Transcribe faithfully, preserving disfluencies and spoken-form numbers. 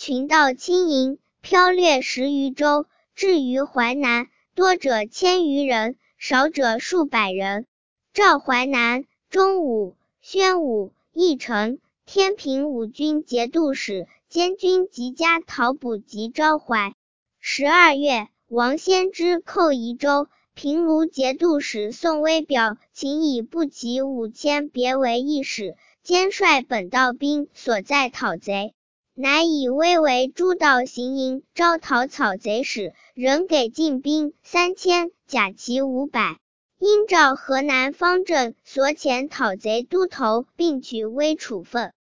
群盗轻营，飘掠十余州，至于淮南，多者千余人，少者数百人。赵淮南、钟武、宣武、义成、天平五军节度使监军及家讨捕及招怀。十二月，王先之寇宜州，平卢节度使宋微表请以步骑五千别为驿使，兼率本道兵所在讨贼，乃以微为诸道行营招讨草贼使，仍给进兵三千，甲骑五百。因照河南方阵所遣讨贼都头，并取微处分。